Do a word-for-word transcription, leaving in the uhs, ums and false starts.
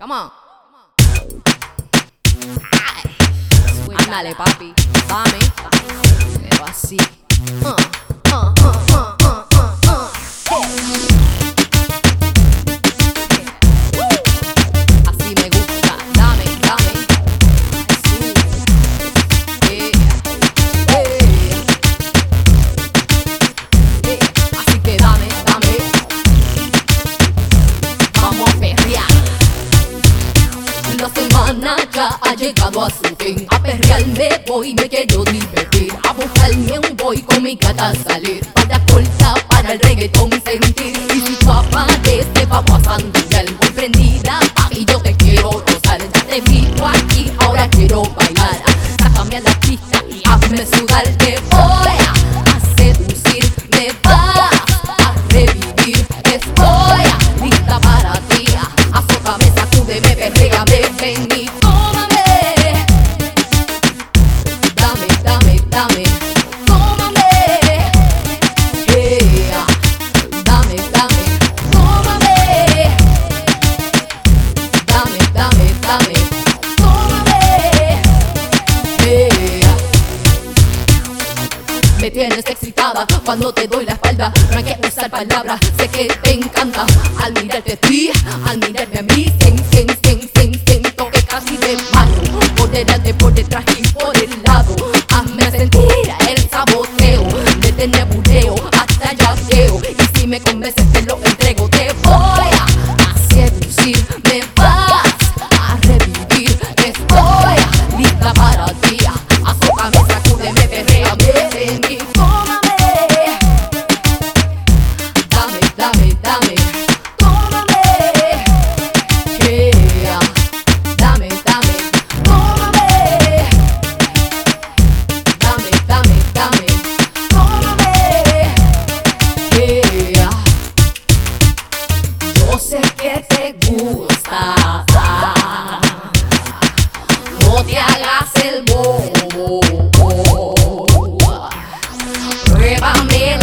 Come on. Ándale, papi, dame. Pero así. Uh, uh, uh, uh, uh, uh, uh. Así me gusta. Dame, dame. Así. Yeah. Yeah. Yeah. Así que dame, dame. Vamos a perrear. La semana ya ha llegado a su fin. A perrear me voy, me quiero divertir. A buscarme un boy con mi gata a salir. Para corta, para el reggaetón sentir. Y si tú apareces, vamos a sandullar. Muy prendida, papi, yo te quiero gozar. Ya te vivo aquí, ahora quiero bailar. Sácame a la pista y hazme sudar. Te voy a seducir, me vas a revivir. Estoy lista para ti. Azótame, sacúdeme, perréame, ven y tómame. Dame, dame, dame, tómame. Yeah. Dame, dame, tómame. Dame, dame, dame, tómame. Yeah. Me tienes excitada cuando te doy la espalda. No hay que usar palabras, sé que te encanta. Al mirarte a ti, al mirarme a mí, sen, sen, sen, sen, siento que casi te mato. Por delante, por detrás y por el lado. Hazme sentir el saboteo. Desde nebuleo hasta llaveo. Y si me convences te lo entrego. Te voy a seducir, me vas a revivir. Estoy lista para ti. Azótame, sacúdeme, perréame, ven y tómame. Dame, dame, dame, tómame. Yeah. Dame, dame, tómame. Dame, dame, dame, tómame. Yeah. Yo sé que te gusta. No te hagas el bobo. Pruébame